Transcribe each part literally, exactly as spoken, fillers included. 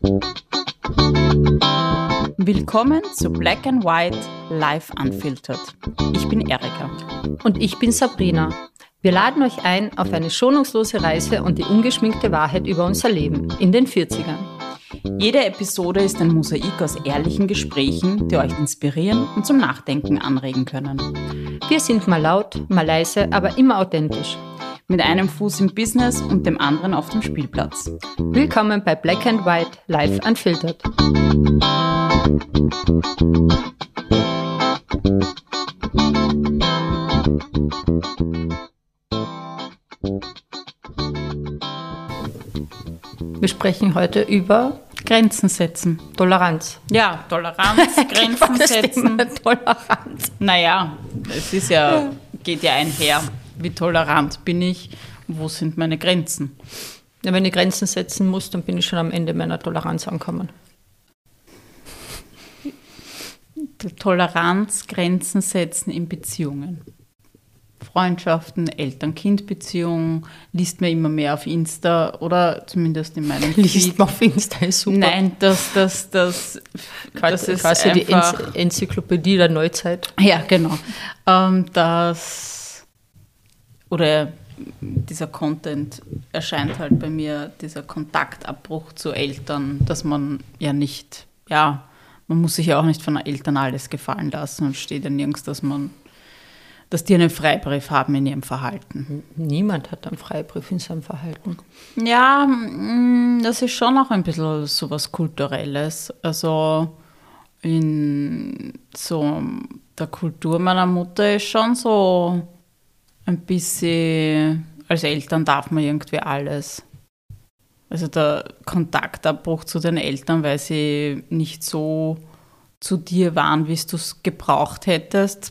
Willkommen zu Black and White Live Unfiltered. Ich bin Erika. Und ich bin Sabrina. Wir laden euch ein auf eine schonungslose Reise und die ungeschminkte Wahrheit über unser Leben in den vierzigern. Jede Episode ist ein Mosaik aus ehrlichen Gesprächen, die euch inspirieren und zum Nachdenken anregen können. Wir sind mal laut, mal leise, aber immer authentisch. Mit einem Fuß im Business und dem anderen auf dem Spielplatz. Willkommen bei Black and White Live Unfiltered. Wir sprechen heute über Grenzen setzen. Toleranz. Ja, Toleranz, Grenzen setzen. Toleranz. Naja, es ist ja, geht ja einher. Wie tolerant bin ich? Wo sind meine Grenzen? Ja, wenn ich Grenzen setzen muss, dann bin ich schon am Ende meiner Toleranz angekommen. Toleranz, Grenzen setzen in Beziehungen. Freundschaften, Eltern-Kind-Beziehungen, liest man immer mehr auf Insta oder zumindest in meinem Liest Feed. man auf Insta, ist super. Nein, das, das, das, das ist quasi einfach... die Enzyklopädie der Neuzeit. Ja, genau. Ähm, das... Oder dieser Content erscheint halt bei mir, dieser Kontaktabbruch zu Eltern, dass man ja nicht, ja, man muss sich ja auch nicht von den Eltern alles gefallen lassen und steht ja nirgends, dass man, dass die einen Freibrief haben in ihrem Verhalten. Niemand hat einen Freibrief in seinem Verhalten. Ja, das ist schon auch ein bisschen so was Kulturelles. Also in so der Kultur meiner Mutter ist schon so ein bisschen, als Eltern darf man irgendwie alles. Also der Kontaktabbruch zu den Eltern, weil sie nicht so zu dir waren, wie du es gebraucht hättest.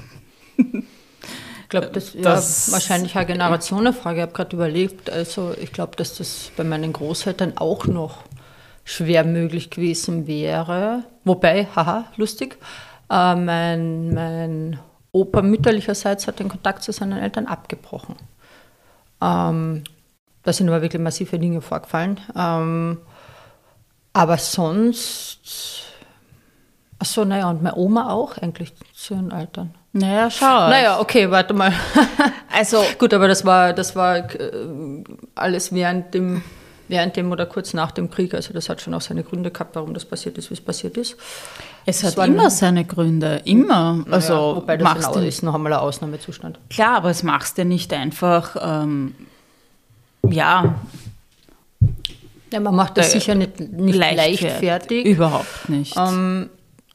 Ich glaube, das ist ja, wahrscheinlich eine Generationenfrage. Ich habe gerade überlegt, also ich glaube, dass das bei meinen Großeltern auch noch schwer möglich gewesen wäre. Wobei, haha, lustig, äh, mein, mein Opa mütterlicherseits hat den Kontakt zu seinen Eltern abgebrochen. Ähm, da sind aber wirklich massive Dinge vorgefallen. Ähm, aber sonst, achso, naja, und meine Oma auch eigentlich zu ihren Eltern. Naja, schau. Naja, okay, warte mal. Also gut, aber das war, das war alles während dem, während dem oder kurz nach dem Krieg. Also das hat schon auch seine Gründe gehabt, warum das passiert ist, wie es passiert ist. Es hat immer ein, seine Gründe, immer. Also ja, wobei das machst du, ist noch einmal ein Ausnahmezustand. Klar, aber es machst du nicht einfach, ähm, ja. Ja, man macht das sicher nicht, nicht leichtfertig. leichtfertig. Überhaupt nicht. Ähm,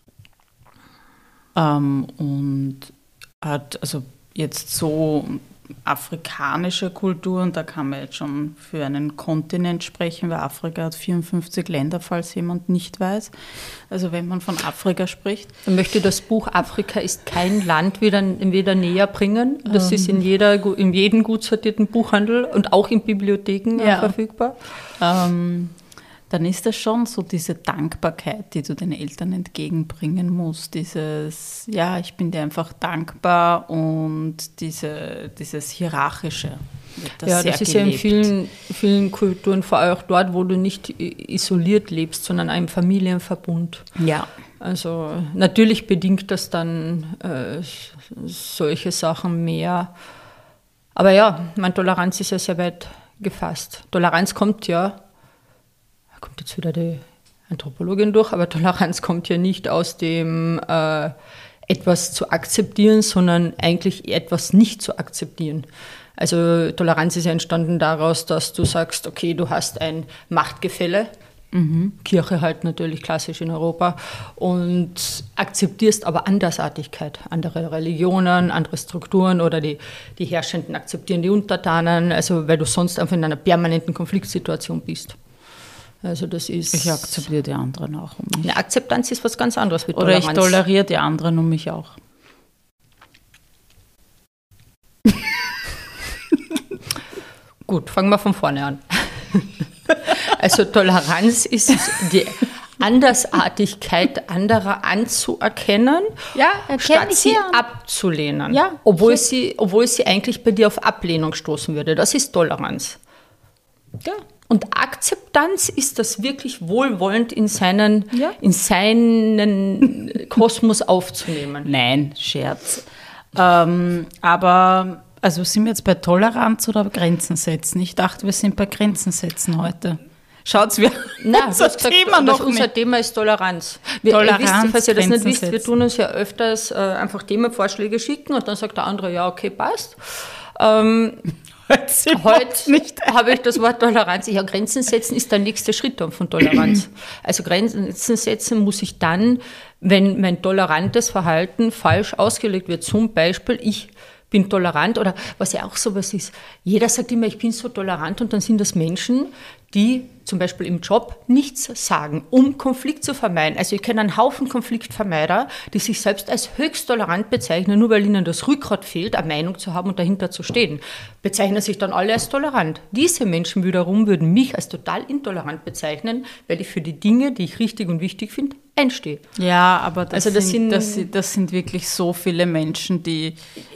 ähm, und hat, also jetzt so afrikanische Kulturen, da kann man jetzt schon für einen Kontinent sprechen, weil Afrika hat vierundfünfzig Länder, falls jemand nicht weiß. Also wenn man von Afrika spricht. Ich möchte das Buch Afrika ist kein Land wieder, wieder näher bringen. Das ähm. ist in, jeder, in jedem gut sortierten Buchhandel und auch in Bibliotheken ja. verfügbar. Ähm, dann ist das schon so diese Dankbarkeit, die du den Eltern entgegenbringen musst. Dieses, ja, ich bin dir einfach dankbar und diese, dieses Hierarchische. Das ja, das ist gelebt. Ja in vielen, vielen Kulturen, vor allem auch dort, wo du nicht isoliert lebst, sondern einem Familienverbund. Ja. Also natürlich bedingt das dann äh, solche Sachen mehr. Aber ja, meine Toleranz ist ja sehr weit gefasst. Toleranz kommt ja, kommt jetzt wieder die Anthropologin durch, aber Toleranz kommt ja nicht aus dem äh, etwas zu akzeptieren, sondern eigentlich etwas nicht zu akzeptieren. Also Toleranz ist ja entstanden daraus, dass du sagst, okay, du hast ein Machtgefälle, mhm. Kirche halt natürlich klassisch in Europa, und akzeptierst aber Andersartigkeit, andere Religionen, andere Strukturen oder die, die Herrschenden akzeptieren die Untertanen, also weil du sonst einfach in einer permanenten Konfliktsituation bist. Also das ist, ich akzeptiere die anderen auch um mich. Eine Akzeptanz ist was ganz anderes wie Toleranz. Oder ich toleriere die anderen um mich auch. Gut, fangen wir von vorne an. Also Toleranz ist die Andersartigkeit anderer anzuerkennen, ja, statt sie an. abzulehnen. Ja, obwohl, sie, obwohl sie eigentlich bei dir auf Ablehnung stoßen würde. Das ist Toleranz. Ja. Und Akzeptanz ist das wirklich wohlwollend in seinen, Ja. in seinen Kosmos aufzunehmen. Nein, Scherz. Ähm, aber, also sind wir jetzt bei Toleranz oder Grenzen setzen? Ich dachte, wir sind bei Grenzen setzen heute. Schaut's, wir Nein, unser das gesagt, Thema noch das unser nicht. Thema ist Toleranz. Wir, Toleranz, ihr wisst, falls ihr das nicht Grenzen wisst, wir setzen. tun uns ja öfters äh, einfach Themenvorschläge schicken und dann sagt der andere, ja, okay, passt. Ähm, Heute sind wir Heute nicht. habe ich das Wort Toleranz. Ja, Grenzen setzen ist der nächste Schritt dann von Toleranz. Also Grenzen setzen muss ich dann, wenn mein tolerantes Verhalten falsch ausgelegt wird. Zum Beispiel, ich bin tolerant oder was ja auch sowas ist. Jeder sagt immer, ich bin so tolerant und dann sind das Menschen, die zum Beispiel im Job nichts sagen, um Konflikt zu vermeiden. Also ich kenne einen Haufen Konfliktvermeider, die sich selbst als höchst tolerant bezeichnen, nur weil ihnen das Rückgrat fehlt, eine Meinung zu haben und dahinter zu stehen. Bezeichnen sich dann alle als tolerant. Diese Menschen wiederum würden mich als total intolerant bezeichnen, weil ich für die Dinge, die ich richtig und wichtig finde, einstehe. Ja, aber das, Also das sind, sind- das, sind- das sind wirklich so viele Menschen, die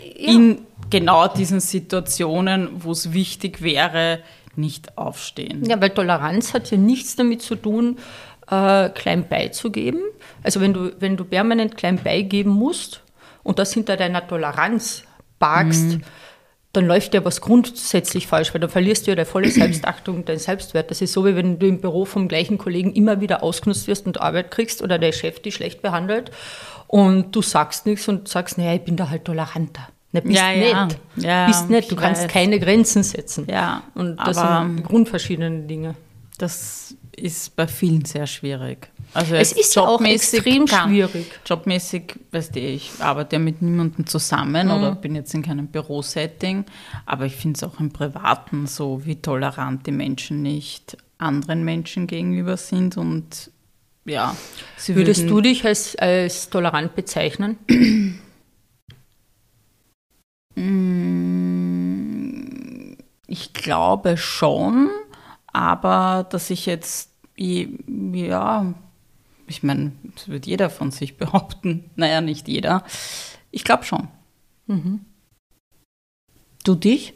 in genau diesen Situationen, wo es wichtig wäre, nicht aufstehen. Ja, weil Toleranz hat ja nichts damit zu tun, äh, klein beizugeben. Also wenn du, wenn du permanent klein beigeben musst und das hinter deiner Toleranz parkst, dann läuft ja was grundsätzlich falsch, weil dann verlierst du ja deine volle Selbstachtung, deinen Selbstwert. Das ist so, wie wenn du im Büro vom gleichen Kollegen immer wieder ausgenutzt wirst und Arbeit kriegst oder der Chef dich schlecht behandelt und du sagst nichts und sagst, naja, ich bin da halt toleranter. Na, bist Ja, ja. nicht. Ja, bist nicht. Du ich kannst weiß. keine Grenzen setzen. Ja, Und das aber sind grundverschiedene Dinge. das ist bei vielen sehr schwierig. Also Es jetzt ist ja auch jobmäßig extrem kann- schwierig. Jobmäßig, weißt du, ich arbeite ja mit niemandem zusammen oder bin jetzt in keinem Bürosetting, aber ich finde es auch im Privaten so, wie tolerant die Menschen nicht anderen Menschen gegenüber sind und ja, sie Würdest würden, du dich als, als tolerant bezeichnen? Ich glaube schon, aber dass ich jetzt, ja, ich meine, das wird jeder von sich behaupten. Naja, nicht jeder. Ich glaube schon. Du dich?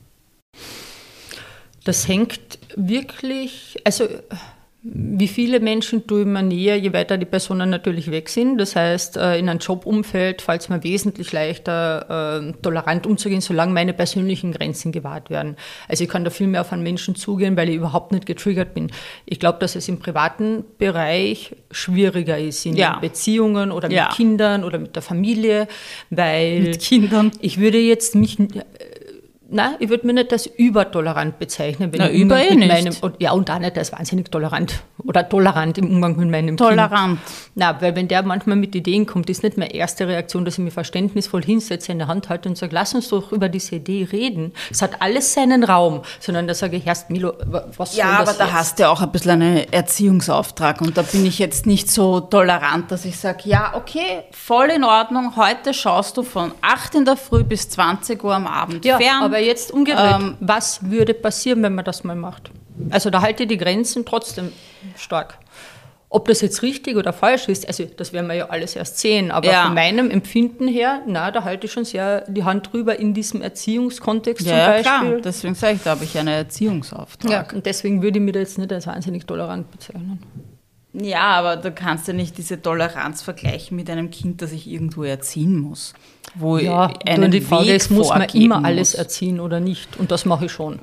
Das hängt wirklich, also wie viele Menschen tue ich mir näher, je weiter die Personen natürlich weg sind. Das heißt, äh, in einem Jobumfeld fällt es mir wesentlich leichter, äh, tolerant umzugehen, solange meine persönlichen Grenzen gewahrt werden. Also ich kann da viel mehr auf einen Menschen zugehen, weil ich überhaupt nicht getriggert bin. Ich glaube, dass es im privaten Bereich schwieriger ist, in Ja. Beziehungen oder mit Ja. Kindern oder mit der Familie, weil Mit Kindern? ich würde jetzt mich, äh, nein, ich würde mich nicht als übertolerant bezeichnen. Wenn Na, ich über mit eh nicht. meinem, und, ja, und auch nicht als wahnsinnig tolerant oder tolerant im Umgang mit meinem Kind. Tolerant. Na, weil wenn der manchmal mit Ideen kommt, ist nicht meine erste Reaktion, dass ich mich verständnisvoll hinsetze, in der Hand halte und sage, lass uns doch über diese Idee reden. Es hat alles seinen Raum, sondern da sage ich erst, Milo, was soll Ja, das aber da jetzt? hast du ja auch ein bisschen einen Erziehungsauftrag und da bin ich jetzt nicht so tolerant, dass ich sage, ja, okay, voll in Ordnung, heute schaust du von acht in der Früh bis zwanzig Uhr am Abend Ja, fern. aber jetzt umgedreht, Ähm, was würde passieren, wenn man das mal macht? Also da halte ich die Grenzen trotzdem stark. Ob das jetzt richtig oder falsch ist, also das werden wir ja alles erst sehen, aber Ja. von meinem Empfinden her, na, da halte ich schon sehr die Hand drüber in diesem Erziehungskontext ja, zum ja, Beispiel. klar, deswegen sage ich, da habe ich einen Erziehungsauftrag. Ja, und deswegen würde ich mich da jetzt nicht als wahnsinnig tolerant bezeichnen. Ja, aber du kannst ja nicht diese Toleranz vergleichen mit einem Kind, das ich irgendwo erziehen muss. Wo Ja, ich einen nur die Frage Weg ist, muss man vorgeben immer alles muss. erziehen oder nicht? Und das mache ich schon.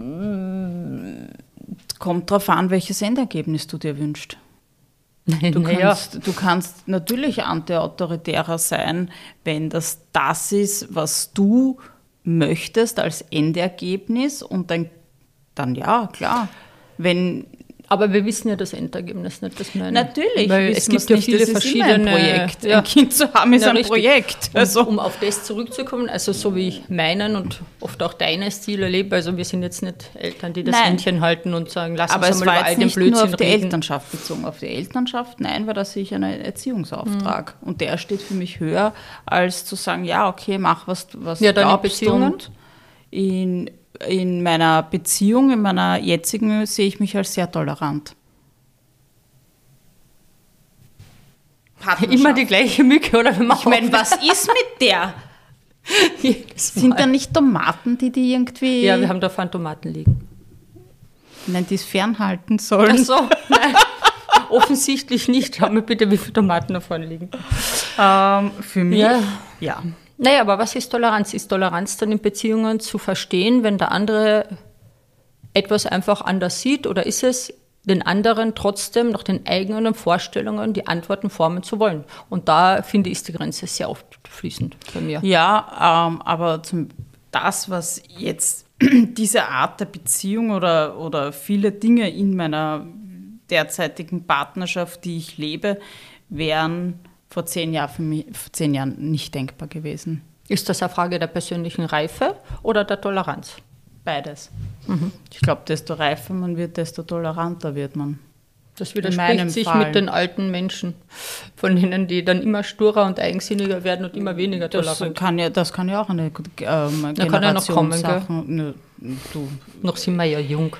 Kommt drauf an, welches Endergebnis du dir wünschst. Du Naja. kannst, du kannst natürlich antiautoritärer sein, wenn das das ist, was du möchtest als Endergebnis und dann, dann ja, klar. Wenn, Aber wir wissen ja das Endergebnis nicht, das meine. natürlich, Weil wissen es gibt wir's ja nicht, viele das ist immer ein verschiedene Projekt. Ja. Ein Kind zu haben ist Ja, ein richtig. Projekt. Und Also, um auf das zurückzukommen, also so wie ich meinen und oft auch deinen Stil erlebe, also wir sind jetzt nicht Eltern, die das Nein. Händchen halten und sagen, lass aber uns es einmal war über all jetzt den nicht nur Blödsinn auf die reden. Elternschaft bezogen. Auf die Elternschaft, nein, war das sicher ein Erziehungsauftrag. Mhm. Und der steht für mich höher, als zu sagen, ja, okay, mach was, was Ja, du deine glaubst. Beziehungen? Und in, in meiner Beziehung, in meiner jetzigen, sehe ich mich als sehr tolerant. Immer die gleiche Mücke, oder? Wenn man Ich meine, was ist mit der? Jedes Sind Mal. da nicht Tomaten, die die irgendwie... Ja, wir haben da Phantomaten liegen. Nein, die es fernhalten sollen. Ach so, nein. Offensichtlich nicht. Schau mir bitte, wie viele Tomaten da vorne liegen. Ähm, für mich, Ja. ja. Naja, aber was ist Toleranz? Ist Toleranz dann in Beziehungen zu verstehen, wenn der andere etwas einfach anders sieht? Oder ist es, den anderen trotzdem nach den eigenen Vorstellungen die Antworten formen zu wollen? Und da, finde ich, ist die Grenze sehr oft fließend bei mir. Ja, ähm, aber zum, das, was jetzt diese Art der Beziehung oder, oder viele Dinge in meiner derzeitigen Partnerschaft, die ich lebe, wären vor zehn, Jahr für mich, vor zehn Jahren nicht denkbar gewesen. Ist das eine Frage der persönlichen Reife oder der Toleranz? Beides. Mhm. Ich glaube, desto reifer man wird, desto toleranter wird man. Das In widerspricht meinem sich Fall. mit den alten Menschen, von denen, die dann immer sturer und eigensinniger werden und immer weniger Das tolerant. kann ja, das kann ja auch eine ähm, Da kann ja noch kommen, gell? Generationssache. Nö, du. Noch sind wir ja jung.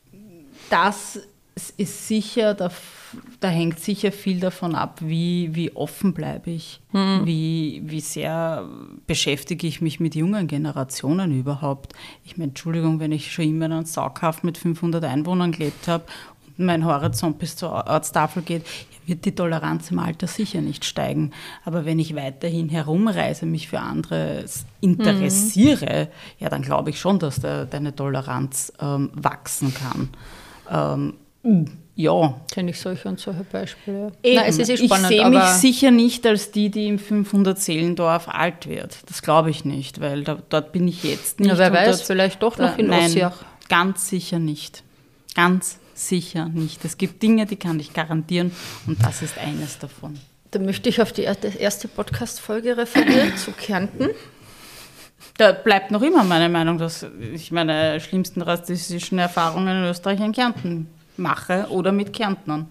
Das ist sicher, da, da hängt sicher viel davon ab, wie, wie offen bleibe ich, Mhm. wie, wie sehr beschäftige ich mich mit jungen Generationen überhaupt. Ich meine, Entschuldigung, wenn ich schon immer in einem Saughaft mit fünfhundert Einwohnern gelebt habe und mein Horizont bis zur Ortstafel geht, wird die Toleranz im Alter sicher nicht steigen. Aber wenn ich weiterhin herumreise, mich für andere interessiere, mhm. ja, dann glaube ich schon, dass da deine Toleranz ähm, wachsen kann. Ähm, ja. Kenne ich solche und solche Beispiele. Eben. Nein, es ist eh spannend, ich sehe mich aber sicher nicht als die, die im fünfhundert-Seelendorf alt wird. Das glaube ich nicht, weil da, dort bin ich jetzt nicht. ja, wer und weiß, dort, vielleicht doch noch da, in nein, Ossiach. ganz sicher nicht. Ganz sicher nicht. Es gibt Dinge, die kann ich garantieren und das ist eines davon. Da möchte ich auf die erste Podcast-Folge referieren zu Kärnten. Da bleibt noch immer meine Meinung, dass ich meine schlimmsten rassistischen Erfahrungen in Österreich in Kärnten mache oder mit Kärntnern.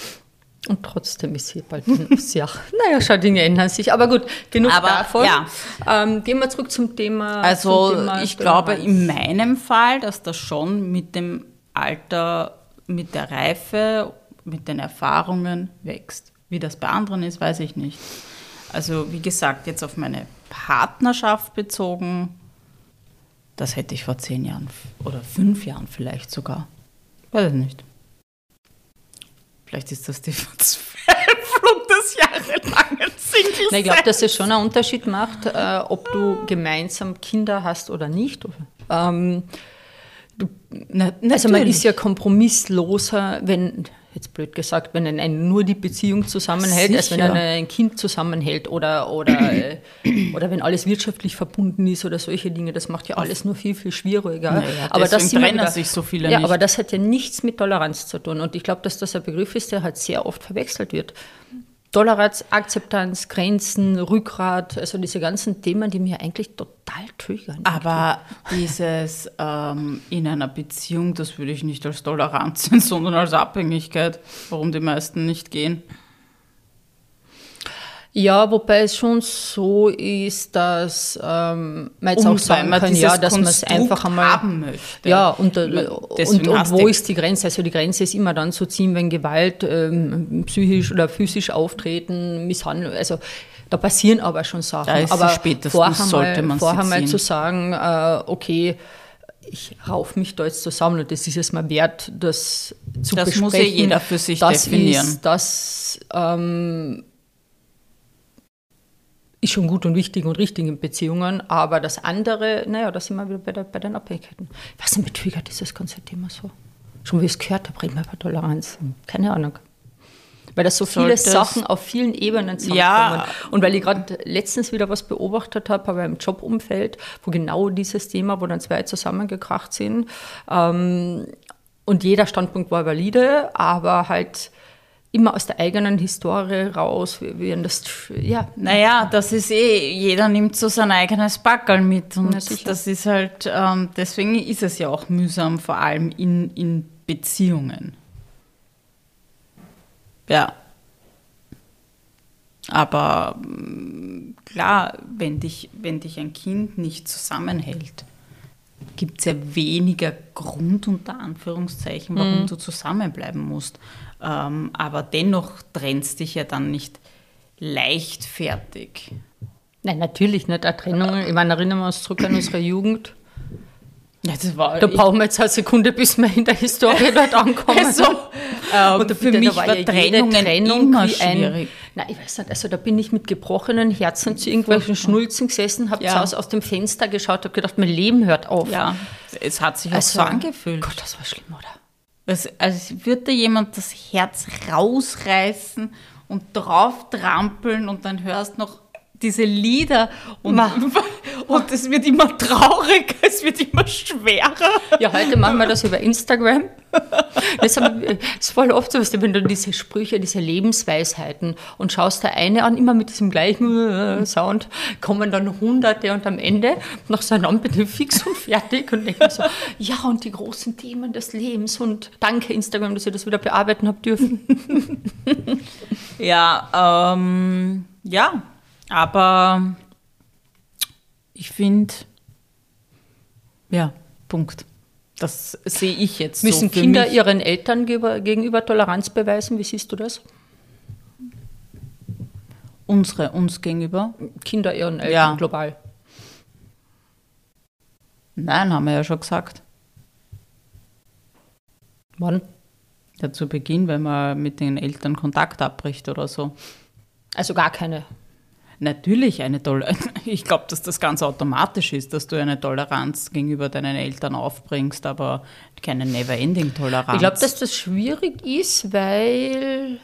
Und trotzdem ist hier bald ein Ossiach. Naja, schau, Dinge ändern sich. Aber gut, genug Aber, davon. ja. Ähm, gehen wir zurück zum Thema. Also zum Thema ich glaube Toleranz. in meinem Fall, dass das schon mit dem Alter, mit der Reife, mit den Erfahrungen wächst. Wie das bei anderen ist, weiß ich nicht. Also wie gesagt, jetzt auf meine Partnerschaft bezogen, das hätte ich vor zehn Jahren oder fünf Jahren vielleicht sogar. Weiß ich nicht. Vielleicht ist das die Verzweiflung des jahrelangen Singles. Na, ich glaube, dass es schon einen Unterschied macht, äh, ob du gemeinsam Kinder hast oder nicht. Ähm, du, Na, also man natürlich. ist ja kompromissloser, wenn, jetzt blöd gesagt, wenn einen nur die Beziehung zusammenhält, als wenn Sicher. einen ein Kind zusammenhält oder, oder, äh, oder wenn alles wirtschaftlich verbunden ist oder solche Dinge. Das macht ja alles nur viel, viel schwieriger. Naja, aber das deswegen sind wir trennen wieder- sich so viele ja, nicht. aber das hat ja nichts mit Toleranz zu tun. Und ich glaube, dass das ein Begriff ist, der halt sehr oft verwechselt wird. Toleranz, Akzeptanz, Grenzen, Rückgrat, also diese ganzen Themen, die mir eigentlich total triggern. Aber dieses ähm, in einer Beziehung, das würde ich nicht als Toleranz sehen, sondern als Abhängigkeit, warum die meisten nicht gehen. Ja, wobei es schon so ist, dass ähm, man jetzt auch Und weil sagen man kann, dieses ja, dass man es Konstrukt einfach einmal haben möchte. Ja, und, äh, Man- und, deswegen und hast wo du- ist die Grenze? Also die Grenze ist immer dann zu ziehen, wenn Gewalt ähm, psychisch oder physisch auftreten, Misshandlung, also da passieren aber schon Sachen. Da ist sie aber spätestens, vorher sollte mal, man sie vorher mal ziehen. zu sagen, äh, okay, ich rauf mich da jetzt zusammen und das ist es mir wert, das zu Das besprechen. muss ja jeder für sich das definieren. Ist, das ähm, ist schon gut und wichtig und richtig in Beziehungen, aber das andere, naja, da sind wir wieder bei, der, bei den Abhängigkeiten. Was denn betriggert dieses ganze Thema so? Schon wie ich es gehört habe, reden wir über Toleranz. Keine Ahnung. Weil das so viele Sollte es- Sachen auf vielen Ebenen zusammenkommen. Ja. Und weil ich gerade letztens wieder was beobachtet habe, aber im Jobumfeld, wo genau dieses Thema, wo dann zwei zusammengekracht sind. Ähm, und jeder Standpunkt war valide, aber halt immer aus der eigenen Historie raus, wie, wie das, ja. Naja, das ist eh, jeder nimmt so sein eigenes Backerl mit und Na sicher. das ist halt, ähm, deswegen ist es ja auch mühsam, vor allem in, in Beziehungen. Ja. Aber mm, klar, wenn dich, wenn dich ein Kind nicht zusammenhält, gibt es ja weniger Grund, unter Anführungszeichen, warum du zusammenbleiben musst. Ähm, aber dennoch trennst dich ja dann nicht leichtfertig. Nein, natürlich nicht. Eine Trennung, ich meine, erinnern wir uns zurück an unsere Jugend. Ja, das war Da brauchen wir jetzt eine Sekunde, bis wir in der Historie dort ankommen. Also, ähm, Und da für bitte, mich da war war ja Trennungen jede Trennung immer wie ein- schwierig. Nein, ich weiß nicht, also da bin ich mit gebrochenen Herzen zu irgendwelchen Schnulzen gesessen, habe Ja. zu Hause aus dem Fenster geschaut, habe gedacht, mein Leben hört auf. Ja, es hat sich auch Also, so angefühlt. Gott, das war schlimm, oder? Also, als würde da jemand das Herz rausreißen und drauf trampeln und dann hörst noch diese Lieder und, Ma. und es wird immer trauriger, es wird immer schwerer. Ja, heute machen wir das über Instagram. Das haben- das ist voll oft so, weißt du, wenn du diese Sprüche, diese Lebensweisheiten und schaust der eine an, immer mit diesem gleichen äh, Sound, kommen dann Hunderte und am Ende nach so einem bin ich fix und fertig und denke mir so, ja, und die großen Themen des Lebens und danke Instagram, dass ihr das wieder bearbeiten habt dürfen. Ja, ähm, ja, aber ich finde, ja, Punkt. Das sehe ich jetzt Müssen so für Kinder mich. ihren Eltern gegenüber- gegenüber Toleranz beweisen? Wie siehst du das? Unsere, uns gegenüber? Kinder ihren Eltern Ja. global. Nein, haben wir ja schon gesagt. Wann? Ja, zu Beginn, wenn man mit den Eltern Kontakt abbricht oder so. Also gar keine. Natürlich eine Toleranz. Ich glaube, dass das ganz automatisch ist, dass du eine Toleranz gegenüber deinen Eltern aufbringst, aber keine Never-Ending-Toleranz. Ich glaube, dass das schwierig ist, weil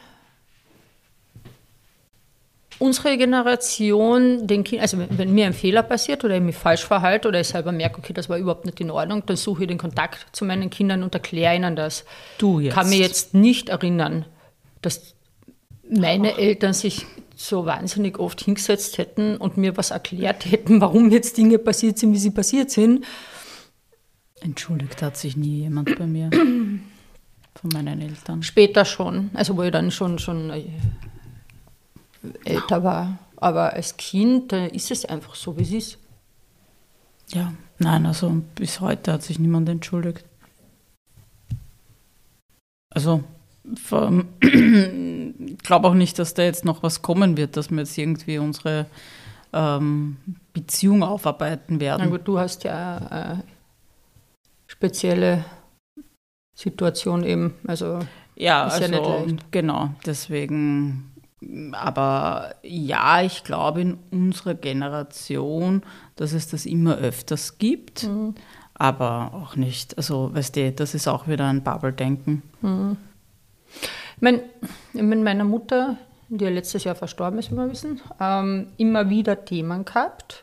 unsere Generation den Kindern, also wenn, wenn mir ein Fehler passiert oder ich mich falsch verhalte oder ich selber merke, okay, das war überhaupt nicht in Ordnung, dann suche ich den Kontakt zu meinen Kindern und erkläre ihnen das. Du Ich jetzt. kann mir jetzt nicht erinnern, dass meine Eltern sich so wahnsinnig oft hingesetzt hätten und mir was erklärt hätten, warum jetzt Dinge passiert sind, wie sie passiert sind. Entschuldigt hat sich nie jemand bei mir. Von meinen Eltern. Später schon, also wo ich dann schon, schon äh, älter war. Aber als Kind äh, ist es einfach so, wie es ist. Ja, nein, also bis heute hat sich niemand entschuldigt. Also, vom- ich glaube auch nicht, dass da jetzt noch was kommen wird, dass wir jetzt irgendwie unsere ähm, Beziehung aufarbeiten werden. Na gut, du hast ja eine spezielle Situation eben, also Ja, Ist ja also nicht leicht. genau, deswegen, aber ja, ich glaube in unserer Generation, dass es das immer öfters gibt, Mhm. aber auch nicht, also weißt du, das ist auch wieder ein Bubble-Denken. Ich meine, mit meiner Mutter, die ja letztes Jahr verstorben ist, wie wir wissen, ähm, immer wieder Themen gehabt.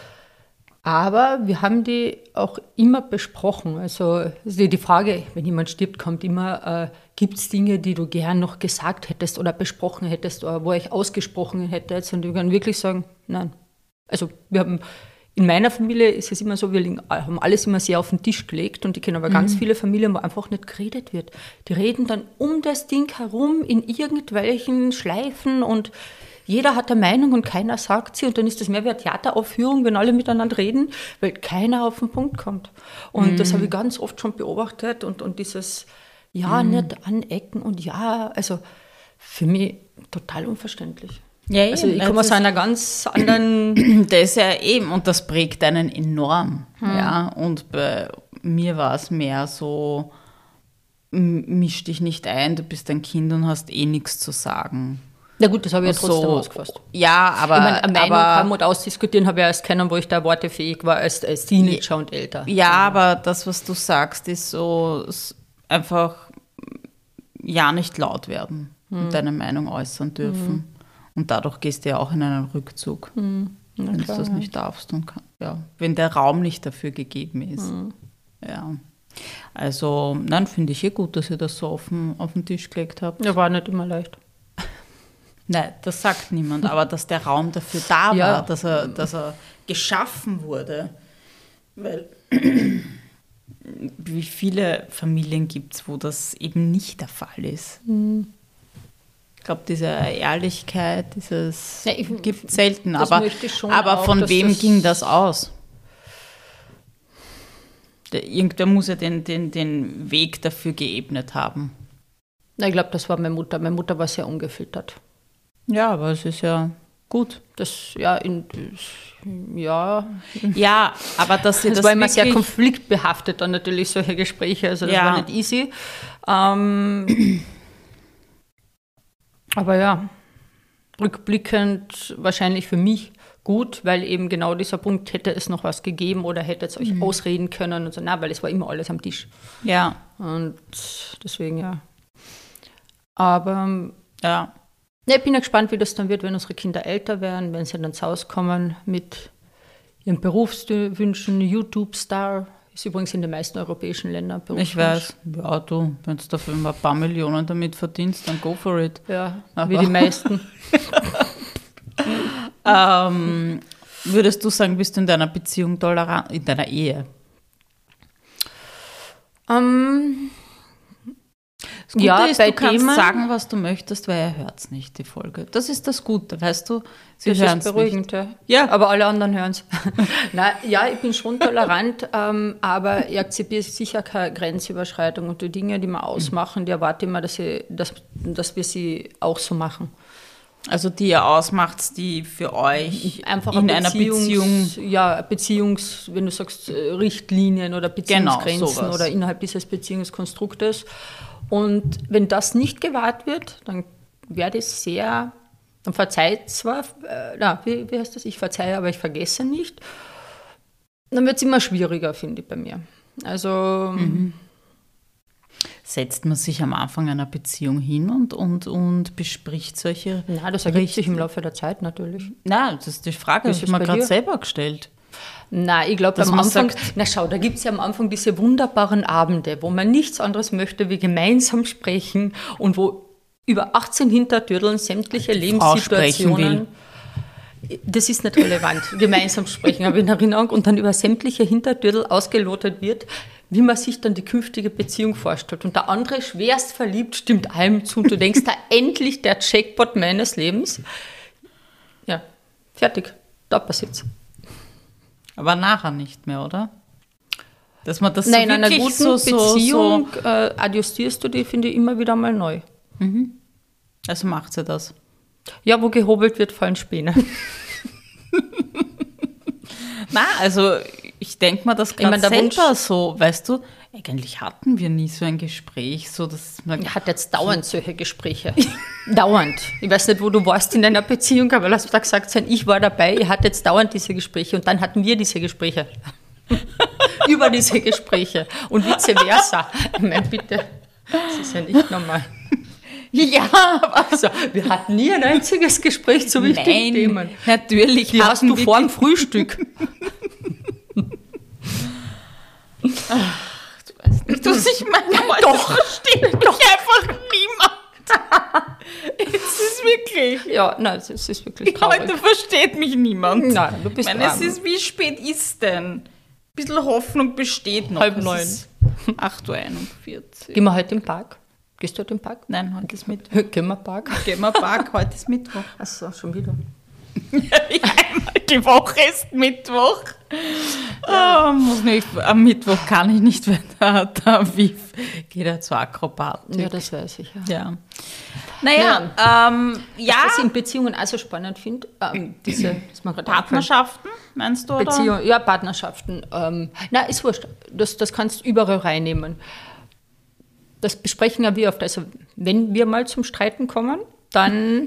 Aber wir haben die auch immer besprochen. Also die, die Frage, wenn jemand stirbt, kommt immer, äh, gibt es Dinge, die du gern noch gesagt hättest oder besprochen hättest oder wo ich ausgesprochen hätte? Und wir können wirklich sagen, nein. Also wir haben, in meiner Familie ist es immer so, wir legen- haben alles immer sehr auf den Tisch gelegt und ich kenne aber ganz viele Familien, wo einfach nicht geredet wird. Die reden dann um das Ding herum in irgendwelchen Schleifen und jeder hat eine Meinung und keiner sagt sie und dann ist das mehr wie eine Theateraufführung, wenn alle miteinander reden, weil keiner auf den Punkt kommt. Und das habe ich ganz oft schon beobachtet und, und dieses Ja, nicht anecken und ja, also für mich total unverständlich. Ja, Also ich eben, komme das aus einer ganz anderen Das ist ja eben, und das prägt einen enorm. Ja, und bei mir war es mehr so, m- misch dich nicht ein, du bist ein Kind und hast eh nichts zu sagen. Na gut, das habe ich ja Und trotzdem so, ausgefasst. Ja, aber, Ich meine, eine Meinung aber haben und ausdiskutieren habe ich erst kennen, wo ich da wortefähig war, als, als Teenager und älter. ja, aber das, was du sagst, ist so s- einfach ja nicht laut werden und deine Meinung äußern dürfen. Und dadurch gehst du ja auch in einen Rückzug, wenn du klar, das ja. nicht darfst und kann, ja, wenn der Raum nicht dafür gegeben ist. Ja. Also, nein, finde ich eh gut, dass ihr das so offen auf den Tisch gelegt habt. Ja, war nicht immer leicht. Nein, das sagt niemand, aber dass der Raum dafür da war, Ja. dass, er, dass er geschaffen wurde. Weil wie viele Familien gibt es, wo das eben nicht der Fall ist? Ich glaube, diese Ehrlichkeit, dieses Ja, ich- gibt es selten. das Aber, möchte ich schon aber auch, von dass wem das- ging das aus? Der, irgendwer muss ja den, den, den Weg dafür geebnet haben. Na, ich glaube, das war meine Mutter. Meine Mutter war sehr ungefiltert. Ja, aber es ist ja gut. Das, ja, in, ja. Ja, aber dass sie Das, das war immer sehr wirklich- konfliktbehaftet dann natürlich solche Gespräche, also das Ja. war nicht easy. Ähm, aber ja, rückblickend wahrscheinlich für mich gut, weil eben genau dieser Punkt, hätte es noch was gegeben oder hätte es euch ausreden können und so, na, weil es war immer alles am Tisch. Ja, Und deswegen ja. Aber ja. ja, ich bin ja gespannt, wie das dann wird, wenn unsere Kinder älter werden, wenn sie dann ins Haus kommen mit ihren Berufswünschen. YouTube-Star ist übrigens in den meisten europäischen Ländern Berufswunsch. Ich weiß. Ja, du, wenn du dafür ein paar Millionen damit verdienst, dann go for it. Ja, Aber- wie die meisten. Ähm, würdest du sagen, bist du in deiner Beziehung tolerant, in deiner Ehe? ähm, Das Gute Ja, ist, bei du kannst Themen- sagen, was du möchtest, weil er hört es nicht, die Folge. Das ist das Gute, weißt du? Sie das hören ist es beruhigend, nicht. ja. Aber alle anderen hören es. Ja, ich bin schon tolerant, ähm, aber ich akzeptiere sicher keine Grenzüberschreitung und die Dinge, die wir ausmachen, die erwarte ich immer, dass, ich, dass, dass wir sie auch so machen. Also die ihr ausmacht, die für euch Einfach in eine einer Beziehung... Beziehungs, ja, Beziehungs, wenn du sagst, äh, Richtlinien oder Beziehungsgrenzen sowas. oder innerhalb dieses Beziehungskonstruktes. Und wenn das nicht gewahrt wird, dann werde ich sehr, dann verzeiht zwar, äh, na, wie, wie heißt das, ich verzeihe, aber ich vergesse nicht. Dann wird es immer schwieriger, finde ich, bei mir. Also, Setzt man sich am Anfang einer Beziehung hin und, und, und bespricht solche... na, das ergibt sich im Laufe der Zeit natürlich. Nein, das ist die Frage, Das die ist ich mir bei gerade dir? selber gestellt. Na, ich glaube, Dass am man Anfang, sagt- na schau, da gibt es ja am Anfang diese wunderbaren Abende, wo man nichts anderes möchte, wie gemeinsam sprechen und wo über achtzehn Hintertürteln sämtliche Die Frau sprechen Lebenssituationen. Das ist nicht relevant, gemeinsam sprechen, habe ich in Erinnerung, und dann über sämtliche Hintertürtel ausgelotet wird, wie man sich dann die künftige Beziehung vorstellt. Und der andere schwerst verliebt, stimmt allem zu und du denkst, da endlich der Jackpot meines Lebens. Ja, fertig, da passiert's. Aber nachher nicht mehr, oder? Dass man das Nein, so in einer wirklich guten so, so, Beziehung so... äh, adjustierst du die, finde ich, immer wieder mal neu. Also macht sie das. Ja, wo gehobelt wird, fallen Späne. Na, also ich denke mal, das gerade meine, der selber Wunsch- so, weißt du, eigentlich hatten wir nie so ein Gespräch, so dass man... Er hat jetzt dauernd solche Gespräche. Dauernd. Ich weiß nicht, wo du warst in deiner Beziehung, aber lass da gesagt sein, ich war dabei, er hat jetzt dauernd diese Gespräche und dann hatten wir diese Gespräche. Über diese Gespräche und vice versa. Ich meine, bitte, das ist ja nicht normal. Ja, aber Also, wir hatten nie ein einziges Gespräch zu wichtigen nein, Themen. natürlich Die hast hatten du wir- vor dem Frühstück. Du weißt nicht, was ich meine. Heute Doch. versteht mich einfach niemand. Es ist wirklich... Ja, nein, es ist wirklich traurig. Heute versteht mich niemand. Nein, du bist Ich meine, es arm. ist, wie spät ist denn? Ein bisschen Hoffnung besteht noch. Halb Es neun. ist acht Uhr einundvierzig. Gehen wir heute im Park? Gehst du heute im Park? Nein, heute ist Mittwoch. Gehen wir im Park? Gehen wir Park, heute ist Mittwoch. Achso, schon wieder. Ja, einmal die Woche ist Mittwoch. Oh, muss nicht, am Mittwoch kann ich nicht, weil der, der Viv geht ja zur Akrobatik. Ja, das weiß ich. Ja. Ja. Naja, ja, ähm, ja Was ich in Beziehungen auch so spannend finde, ähm, diese dass man gerade Partnerschaften, meinst du? Oder? Beziehung, ja, Partnerschaften. Ähm, na, ist wurscht. Das, das kannst du überall reinnehmen. Das besprechen ja wir oft. Also, wenn wir mal zum Streiten kommen, dann.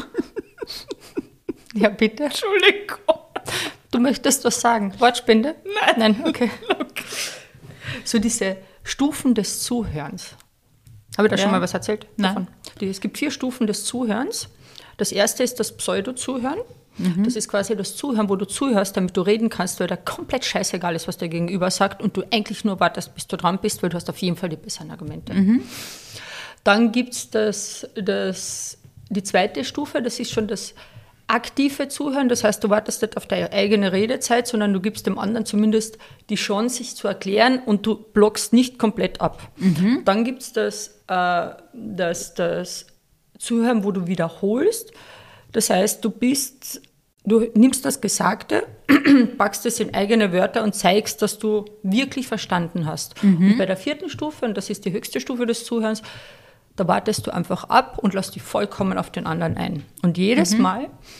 Ja, bitte. Entschuldigung. Du möchtest was sagen? Wortspende? Nein. Nein, okay. So diese Stufen des Zuhörens. Habe ich da Ja. schon mal was erzählt? Nein. Davon? Die, es gibt vier Stufen des Zuhörens. Das erste ist das Pseudo-Zuhören. Das ist quasi das Zuhören, wo du zuhörst, damit du reden kannst, weil da komplett scheißegal ist, was der Gegenüber sagt und du eigentlich nur wartest, bis du dran bist, weil du hast auf jeden Fall die besseren Argumente. Dann gibt es das, das, die zweite Stufe, das ist schon das aktive Zuhören. Das heißt, du wartest nicht auf deine eigene Redezeit, sondern du gibst dem anderen zumindest die Chance, sich zu erklären und du blockst nicht komplett ab. Dann gibt es das, äh, das, das Zuhören, wo du wiederholst. Das heißt, du bist, du nimmst das Gesagte, packst es in eigene Wörter und zeigst, dass du wirklich verstanden hast. Und bei der vierten Stufe, und das ist die höchste Stufe des Zuhörens, da wartest du einfach ab und lässt dich vollkommen auf den anderen ein. Und jedes Mal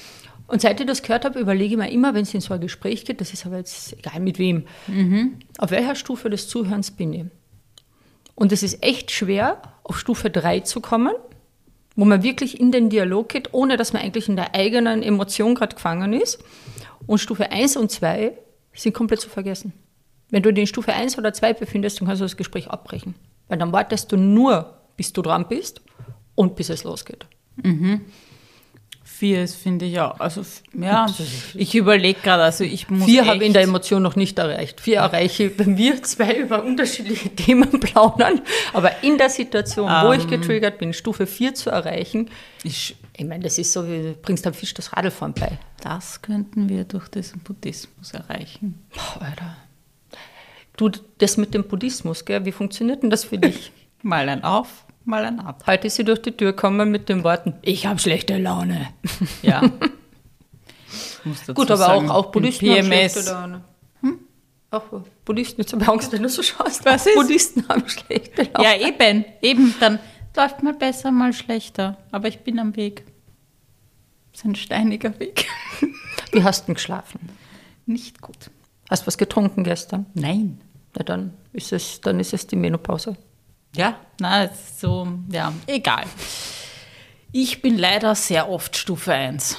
Und seit ich das gehört habe, überlege ich mir immer, wenn es in so ein Gespräch geht, das ist aber jetzt egal mit wem, mhm. auf welcher Stufe des Zuhörens bin ich. Und es ist echt schwer, auf Stufe drei zu kommen, wo man wirklich in den Dialog geht, ohne dass man eigentlich in der eigenen Emotion gerade gefangen ist. Und Stufe eins und zwei sind komplett zu vergessen. Wenn du dich in Stufe eins oder zwei befindest, dann kannst du das Gespräch abbrechen. Weil dann wartest du nur, bis du dran bist und bis es losgeht. Mhm. Vier ist, finde ich auch. Also, ja, ich überlege gerade, also ich muss. Vier habe ich in der Emotion noch nicht erreicht. Vier erreiche ich, wenn wir zwei über unterschiedliche Themen plaudern. Aber in der Situation, um, wo ich getriggert bin, Stufe vier zu erreichen, ich, ich meine, das ist so, wie du bringst am Fisch das Radlfahren bei. Das könnten wir durch diesen Buddhismus erreichen. Boah, Alter. Du, das mit dem Buddhismus, gell? Wie funktioniert denn das für dich? Mal ein Auf. Mal ein Ab. Heute ist sie durch die Tür gekommen mit den Worten, ich habe schlechte Laune. Ja. Gut, aber sagen, auch, auch Buddhisten haben schlechte Laune. Hm? Auch Buddhisten, jetzt habe ich Angst, wenn du so schaust. Was ist? Buddhisten haben schlechte Laune. Ja, eben. Eben, dann läuft mal besser, mal schlechter. Aber ich bin am Weg. Das ist ein steiniger Weg. Wie hast du denn geschlafen? Nicht gut. Hast du was getrunken gestern? Nein. Na, dann ist es, dann ist es die Menopause. Ja, na, es ist so, ja, egal. Ich bin leider sehr oft Stufe eins.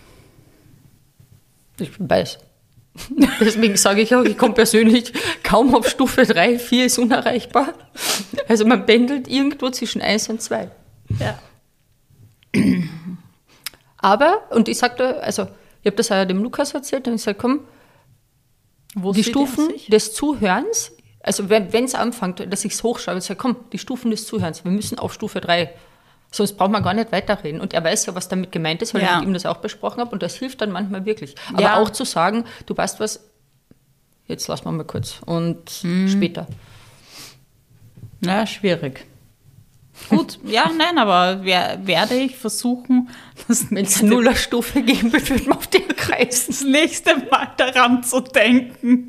Ich weiß. Deswegen sage ich auch, ich komme persönlich kaum auf Stufe drei, vier ist unerreichbar. Also man pendelt irgendwo zwischen eins und zwei. Ja. Aber, und ich sagte, also ich habe das auch dem Lukas erzählt, und ich sage, komm, Wo die Stufen des Zuhörens, also wenn es anfängt, dass ich es hochschreibe, ich sage, komm, die Stufen des Zuhörens, wir müssen auf Stufe drei, sonst braucht man gar nicht weiterreden. Und er weiß ja, was damit gemeint ist, weil ja. ich mit ihm das auch besprochen habe und das hilft dann manchmal wirklich. Aber ja. auch zu sagen, du weißt was, jetzt lassen wir mal kurz und hm. später. Na, schwierig. Gut, ja, nein, aber wer, werde ich versuchen, wenn es Nullerstufe geben wird, wird man auf den Kreis das nächste Mal daran zu denken.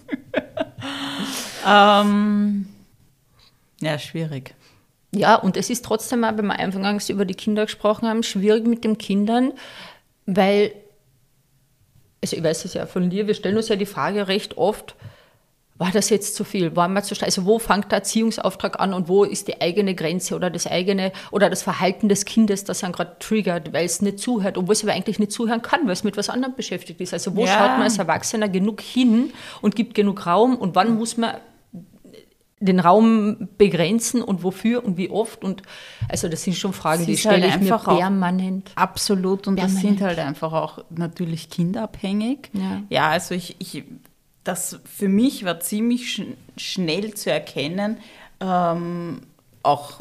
ähm, ja, schwierig. Ja, und es ist trotzdem mal, wenn wir eingangs über die Kinder gesprochen haben, schwierig mit den Kindern, weil, also ich weiß es ja von dir, wir stellen uns ja die Frage recht oft, war das jetzt zu viel? War man zu stark? Also wo fängt der Erziehungsauftrag an und wo ist die eigene Grenze oder das eigene oder das Verhalten des Kindes, das einen gerade triggert, weil es nicht zuhört, obwohl es aber eigentlich nicht zuhören kann, weil es mit was anderem beschäftigt ist. Also wo ja. schaut man als Erwachsener genug hin und gibt genug Raum und wann muss man den Raum begrenzen und wofür und wie oft? Und also das sind schon Fragen, die stelle halt ich mir permanent. Absolut, und permanent. Das sind halt einfach auch natürlich kinderabhängig. Ja, ja also ich... ich Das für mich war ziemlich sch- schnell zu erkennen, ähm, auch,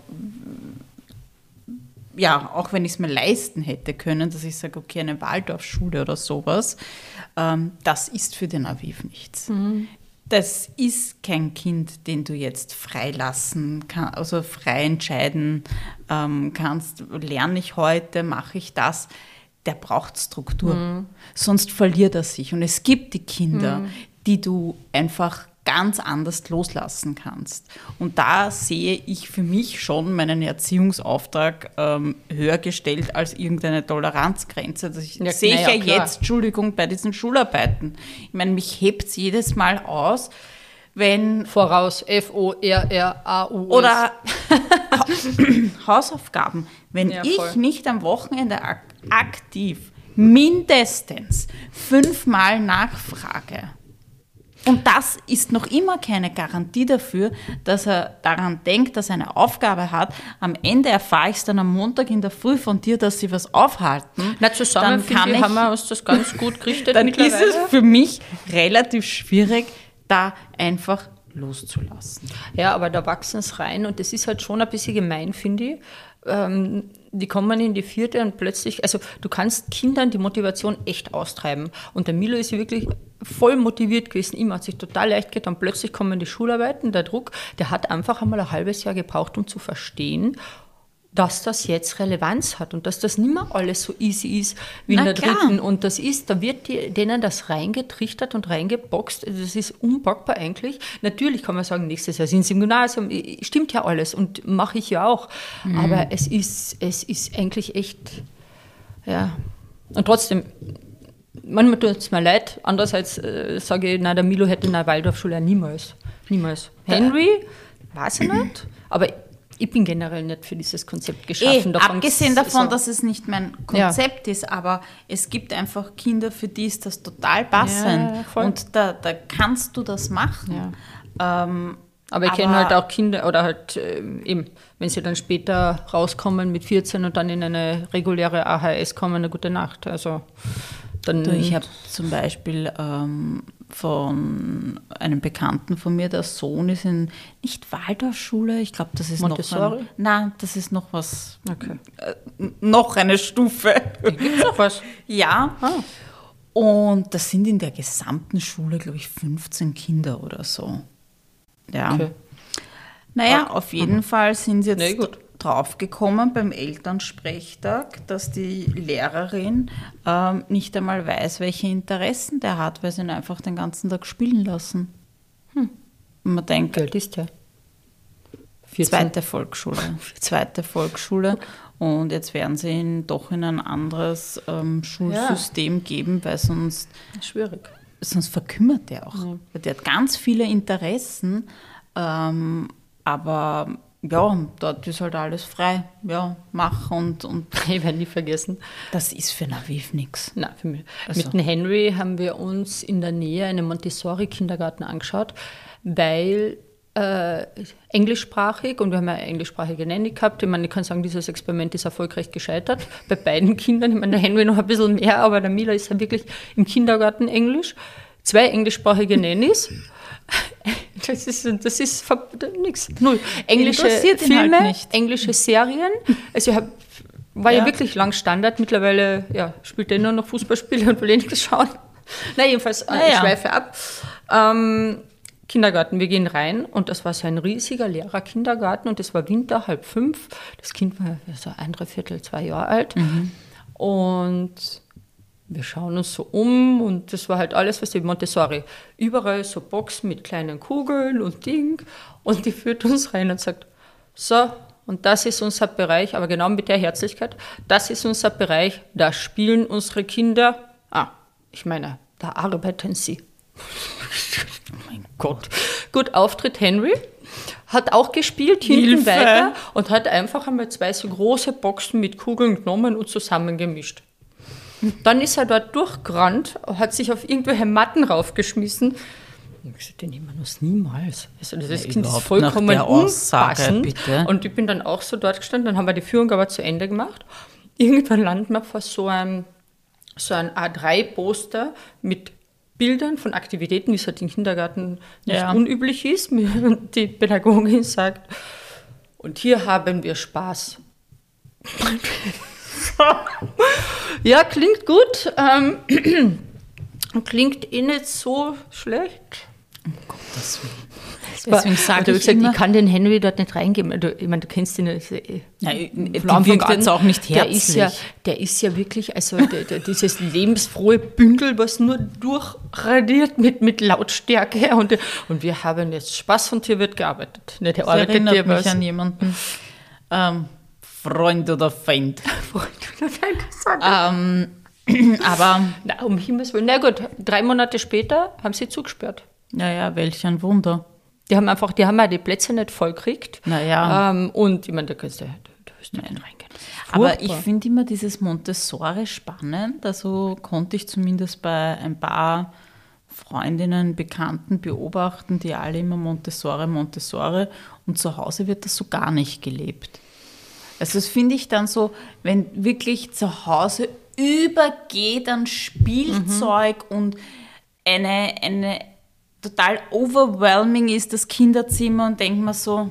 ja, auch wenn ich es mir leisten hätte können, dass ich sage, okay, eine Waldorfschule oder sowas, ähm, das ist für den Aviv nichts. Mhm. Das ist kein Kind, den du jetzt freilassen kannst, also frei entscheiden ähm, kannst, lerne ich heute, mache ich das. Der braucht Struktur, mhm. sonst verliert er sich. Und es gibt die Kinder, mhm. die du einfach ganz anders loslassen kannst. Und da sehe ich für mich schon meinen Erziehungsauftrag ähm, höher gestellt als irgendeine Toleranzgrenze. Das ich, ja, sehe ich ja, ja jetzt, Entschuldigung, bei diesen Schularbeiten. Ich meine, mich hebt es jedes Mal aus, wenn... Voraus, F O R R A U S. Oder Hausaufgaben. Wenn ja, ich nicht am Wochenende ak- aktiv mindestens fünfmal nachfrage, und das ist noch immer keine Garantie dafür, dass er daran denkt, dass er eine Aufgabe hat. Am Ende erfahre ich es dann am Montag in der Früh von dir, dass sie was aufhalten. Na, zusammen dann kann ich, haben wir uns das ganz gut gerichtet. Dann ist es für mich relativ schwierig, da einfach loszulassen. Ja, aber da wachsen es rein und das ist halt schon ein bisschen gemein, finde ich. Ähm, die kommen in die vierte und plötzlich, also du kannst Kindern die Motivation echt austreiben. Und der Milo ist wirklich voll motiviert gewesen, ihm hat sich total leicht getan. Plötzlich kommen die Schularbeiten, der Druck, der hat einfach einmal ein halbes Jahr gebraucht, um zu verstehen, dass das jetzt Relevanz hat und dass das nicht mehr alles so easy ist wie in der klar. dritten. Und das ist, da wird die, denen das reingetrichtert und reingeboxt. Das ist unpackbar eigentlich. Natürlich kann man sagen, nächstes Jahr sind sie im Gymnasium. Stimmt ja alles und mache ich ja auch. Mhm. Aber es ist, es ist eigentlich echt, ja. Und trotzdem, manchmal tut es mir leid. Andererseits äh, sage ich, na, der Milo hätte in der Waldorfschule niemals. Niemals. Henry, weiß ich nicht, aber ich bin generell nicht für dieses Konzept geschaffen. Eh, davon abgesehen davon, so, dass es nicht mein Konzept ja. ist, aber es gibt einfach Kinder, für die ist das total passend. Ja, und da, da kannst du das machen. Ja. Ähm, aber ich kenne halt auch Kinder, oder halt äh, eben, wenn sie dann später rauskommen mit vierzehn und dann in eine reguläre A H S kommen, eine gute Nacht. Also dann. Du, ich habe zum Beispiel ähm, von einem Bekannten von mir, der Sohn ist in, nicht Waldorfschule, ich glaube, das ist Montessori? noch ein, nein, das ist noch was, okay. äh, noch eine Stufe. Gibt's noch was? Ja. Ah. Und das sind in der gesamten Schule, glaube ich, fünfzehn Kinder oder so. Ja. Okay. Naja, Ah. auf jeden mhm. Fall sind sie jetzt nee, gut. draufgekommen beim Elternsprechtag, dass die Lehrerin ähm, nicht einmal weiß, welche Interessen der hat, weil sie ihn einfach den ganzen Tag spielen lassen. Hm. Und man denkt, Geld ist der. zweite Volksschule. Zweite Volksschule. Und jetzt werden sie ihn doch in ein anderes ähm, Schulsystem ja. geben, weil sonst, schwierig. sonst verkümmert der auch. Ja. Weil der hat ganz viele Interessen, ähm, aber ja, dort ist halt alles frei. Ja, mach und, und. Ich werde nie vergessen. Das ist für Naviv nichts. Nein, für mich. Also. Mit dem Henry haben wir uns in der Nähe einen Montessori-Kindergarten angeschaut, weil äh, englischsprachig, und wir haben ja englischsprachige Nanny gehabt. Ich meine, ich kann sagen, dieses Experiment ist erfolgreich gescheitert. Bei beiden Kindern. Ich meine, der Henry noch ein bisschen mehr, aber der Mila ist ja wirklich im Kindergarten Englisch. Zwei englischsprachige Nannies. Das ist, das ist nichts. Null. Englische Filme, halt nicht. Englische Serien. Also ich hab, war ja. ja wirklich lang Standard. Mittlerweile ja, spielt er nur noch Fußballspiele und will eh nichts schauen. Na, jedenfalls, äh, ich schweife ab. Ähm, Kindergarten, wir gehen rein und das war so ein riesiger leerer Kindergarten und es war Winter, halb fünf. Das Kind war so ein Dreiviertel, zwei Jahre alt. Mhm. Und wir schauen uns so um und das war halt alles, was die Montessori. Überall so Boxen mit kleinen Kugeln und Ding. Und die führt uns rein und sagt, so, und das ist unser Bereich, aber genau mit der Herzlichkeit, das ist unser Bereich, da spielen unsere Kinder. Ah, ich meine, da arbeiten sie. Oh mein Gott. Gut, Auftritt Henry. Hat auch gespielt, hinten Hilfe. Weiter und hat einfach einmal zwei so große Boxen mit Kugeln genommen und zusammengemischt. Dann ist er dort durchgerannt, hat sich auf irgendwelche Matten raufgeschmissen. Ich habe gesagt, den nehmen wir uns niemals. Also das ja, Kind ist vollkommen unpassend. Bitte. Und ich bin dann auch so dort gestanden, dann haben wir die Führung aber zu Ende gemacht. Irgendwann landen wir vor so einem, so einem A drei Poster mit Bildern von Aktivitäten, wie es halt im Kindergarten nicht ja. unüblich ist. Und die Pädagogin sagt, und hier haben wir Spaß. Ja, klingt gut. Ähm, klingt eh nicht so schlecht. Um Gottes Willen. Deswegen sage ich gesagt, immer, ich kann den Henry dort nicht reingeben. Du, ich meine, du kennst ihn ja. Ja, die wirkt jetzt auch nicht herzlich. Der ist ja, der ist ja wirklich, also der, der, dieses lebensfrohe Bündel, was nur durchradiert mit, mit Lautstärke. Und, und wir haben jetzt Spaß und hier wird gearbeitet. Nicht, das erinnert dir mich was. An jemanden. Ähm, Freund oder Feind. Freund oder Feind. Ähm, aber na, um Himmels Willen. Na gut, drei Monate später haben sie zugesperrt. Naja, welch ein Wunder. Die haben einfach, die haben ja die Plätze nicht voll gekriegt. Naja. Ähm, und ich meine, da kannst du, da wirst du nicht reingehen. Aber ich finde immer dieses Montessori spannend. Also konnte ich zumindest bei ein paar Freundinnen, Bekannten beobachten, die alle immer Montessori, Montessori. Und zu Hause wird das so gar nicht gelebt. Also das finde ich dann so, wenn wirklich zu Hause übergeht an Spielzeug mhm. und eine, eine total overwhelming ist das Kinderzimmer und denkt man so,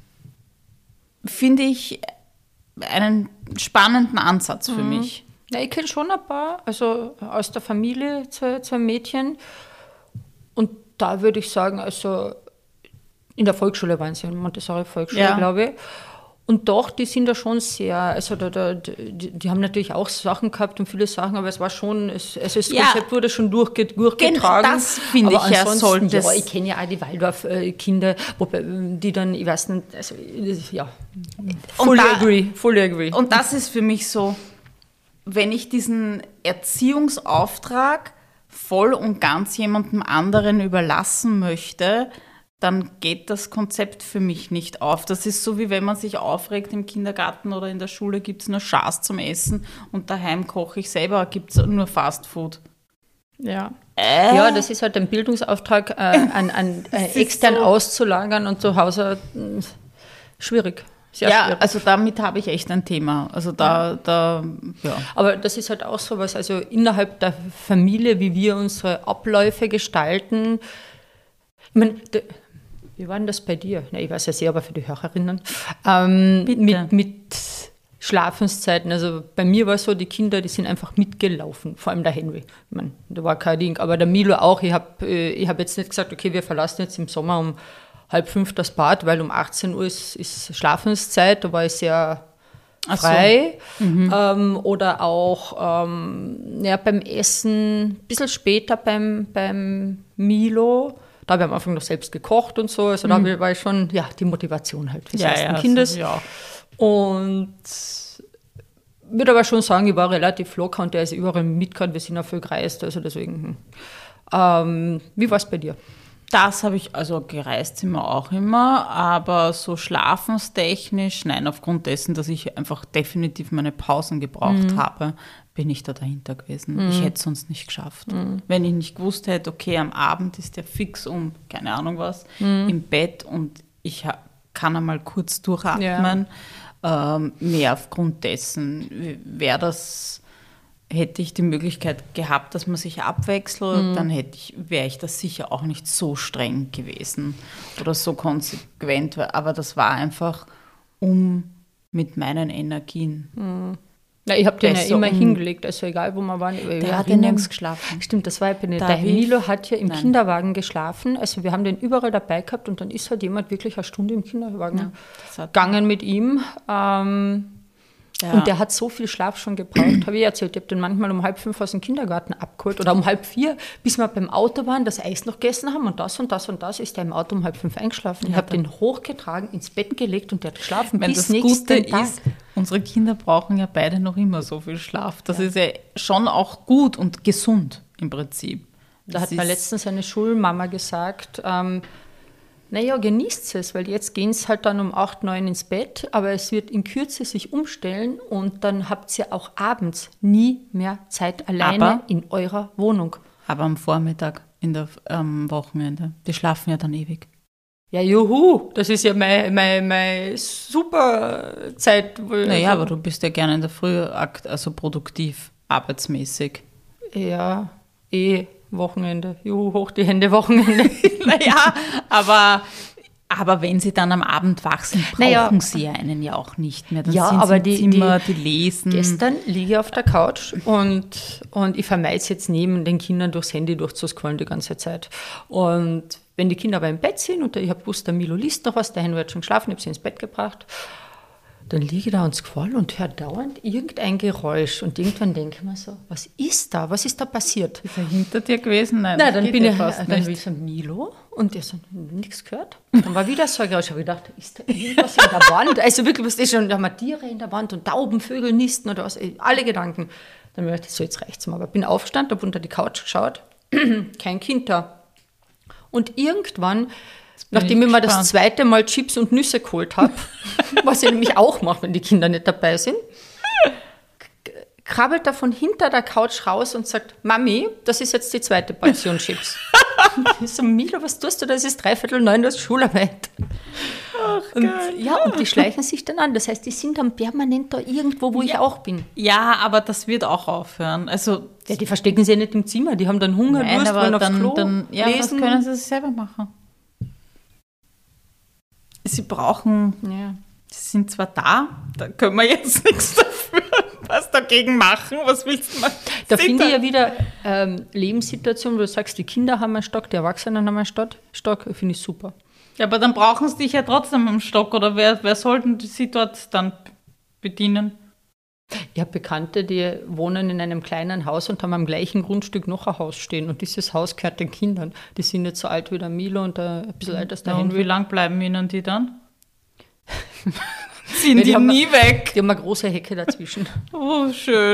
finde ich einen spannenden Ansatz für mhm. mich. Ja, ich kenne schon ein paar, also aus der Familie, zwei, zwei Mädchen. Und da würde ich sagen, also in der Volksschule waren sie, in Montessori-Volksschule, ja. glaube ich. Und doch, die sind da schon sehr, also da, da, die, die haben natürlich auch Sachen gehabt und viele Sachen, aber es war schon, es, also das ja. Konzept wurde schon durchge, durchgetragen. Genau, das finde ich ja, sollte ja, ich kenne ja auch die Waldorf-Kinder, die dann, ich weiß nicht, also ja, fully da, agree, fully agree. Und das ist für mich so, wenn ich diesen Erziehungsauftrag voll und ganz jemandem anderen überlassen möchte, dann geht das Konzept für mich nicht auf. Das ist so, wie wenn man sich aufregt, im Kindergarten oder in der Schule gibt es nur Schaß zum Essen und daheim koche ich selber, gibt es nur Fastfood. Ja. Äh? Ja, das ist halt ein Bildungsauftrag, äh, an, an äh, extern so. auszulagern und zu Hause äh, schwierig. Sehr Ja, schwierig. also damit habe ich echt ein Thema. Also da, da, ja. Aber das ist halt auch so was, also innerhalb der Familie, wie wir unsere Abläufe gestalten. Ich meine, de, wie war denn das bei dir? Na, ich weiß ja sehr, aber für die Hörerinnen. Ähm, Bitte. mit, mit Schlafenszeiten. Also bei mir war es so, die Kinder, die sind einfach mitgelaufen, vor allem der Henry. Ich meine, da war kein Ding, aber der Milo auch. Ich habe ich hab jetzt nicht gesagt, okay, wir verlassen jetzt im Sommer um halb fünf das Bad, weil um achtzehn Uhr ist, ist Schlafenszeit, da war ich sehr frei. So. Mhm. Ähm, oder auch ähm, ja, beim Essen, ein bisschen später beim, beim Milo. Da habe ich am Anfang noch selbst gekocht und so. Also mhm. da war ich schon, ja, die Motivation halt des ja, ersten ja, Kindes. Also, ja. Und würde aber schon sagen, ich war relativ locker und der ist überall mitgekommen. Wir sind auch viel gereist, also deswegen. Ähm, wie war es bei dir? Das habe ich, also gereist sind wir auch immer, aber so schlafenstechnisch, nein, aufgrund dessen, dass ich einfach definitiv meine Pausen gebraucht mhm. habe, bin ich da dahinter gewesen. Mhm. Ich hätte es sonst nicht geschafft. Mhm. Wenn ich nicht gewusst hätte, okay, am Abend ist der fix um, keine Ahnung was, mhm. im Bett und ich ha- kann einmal kurz durchatmen. Ja. Ähm, mehr aufgrund dessen wäre das... Hätte ich die Möglichkeit gehabt, dass man sich abwechselt, mhm. dann hätte ich, wäre ich das sicher auch nicht so streng gewesen oder so konsequent. Aber das war einfach um mit meinen Energien. Mhm. Ja, ich habe den ja immer um, hingelegt, also egal wo wir waren. Der hat ja nirgends geschlafen. Stimmt, das war ja nicht. Der Milo hat ja im Nein. Kinderwagen geschlafen, also wir haben den überall dabei gehabt und dann ist halt jemand wirklich eine Stunde im Kinderwagen ja, gegangen mit ihm. Ähm, Ja. Und der hat so viel Schlaf schon gebraucht, habe ich erzählt. Ich habe den manchmal um halb fünf aus dem Kindergarten abgeholt oder um halb vier, bis wir beim Auto waren, das Eis noch gegessen haben und das und das und das, ist der im Auto um halb fünf eingeschlafen. Ja, ich habe den hochgetragen, ins Bett gelegt und der hat geschlafen Wenn bis das nächsten Gute Tag. Ist, unsere Kinder brauchen ja beide noch immer so viel Schlaf. Das ja. ist ja schon auch gut und gesund im Prinzip. Da das hat mir letztens eine Schulmama gesagt, ähm, naja, genießt es, weil jetzt gehen es halt dann um acht, neun ins Bett, aber es wird in Kürze sich umstellen und dann habt ihr auch abends nie mehr Zeit alleine aber, in eurer Wohnung. Aber am Vormittag, in der, am Wochenende, die schlafen ja dann ewig. Ja, juhu, das ist ja meine, meine, meine super Zeit. Naja, aber du bist ja gerne in der Früh, also produktiv, arbeitsmäßig. Ja, eh. Wochenende, juhu, hoch die Hände, Wochenende. Naja, aber, aber wenn sie dann am Abend wach sind, brauchen naja. sie ja einen ja auch nicht mehr. Dann ja, sind aber sie die, im Zimmer, die, die lesen. Gestern liege ich auf der Couch und, und ich vermeide es jetzt neben den Kindern durchs Handy durchzuscrollen die ganze Zeit. Und wenn die Kinder aber im Bett sind und ich habe gewusst, der Milo liest noch was, der Henry hat schon geschlafen, ich habe sie ins Bett gebracht, dann liege ich da ans Gefall und höre dauernd irgendein Geräusch. Und irgendwann denke ich mir so, was ist da? Was ist da passiert? Ist er hinter dir gewesen? Nein, Nein, dann bin ich, fast dann will ich so, Milo? Und der so, nichts gehört. Dann war wieder so ein Geräusch. Ich habe gedacht, ist da irgendwas in der Wand? Also wirklich, was ist schon, da haben wir Tiere in der Wand und Tauben, Vögel, Nisten oder was. Alle Gedanken. Dann habe ich gedacht, so, jetzt reicht's mal. Aber bin aufgestanden, habe unter die Couch geschaut, kein Kind da. Und irgendwann... Nachdem ich, ich mir das zweite Mal Chips und Nüsse geholt habe, was ich nämlich auch mache, wenn die Kinder nicht dabei sind, krabbelt er von hinter der Couch raus und sagt, Mami, das ist jetzt die zweite Portion Chips. Ich so, Milo, was tust du? Das ist dreiviertel neun, das ist Schularbeit. Ach, und, geil. Ja, und die schleichen sich dann an. Das heißt, die sind dann permanent da irgendwo, wo ja. ich auch bin. Ja, aber das wird auch aufhören. Also, ja, die verstecken sich ja nicht im Zimmer, die haben dann Hunger, Nein, Durst, wollen aufs dann, Klo dann, ja, lesen. Das können sie sich selber machen. Sie brauchen, ja. sie sind zwar da, da können wir jetzt nichts dafür, was dagegen machen. Was willst du machen? Da finde ich ja wieder ähm, Lebenssituationen, wo du sagst, die Kinder haben einen Stock, die Erwachsenen haben einen Stock, Stock finde ich super. Ja, aber dann brauchen sie dich ja trotzdem am Stock, oder wer, wer soll denn sie dort dann bedienen? Ich habe Bekannte, die wohnen in einem kleinen Haus und haben am gleichen Grundstück noch ein Haus stehen. Und dieses Haus gehört den Kindern. Die sind nicht so alt wie der Milo und ein bisschen älter als der ja, Henry. Und wie lang bleiben ihnen die dann? Sind ja, die, die haben, nie weg? Die haben eine große Hecke dazwischen. Oh, schön.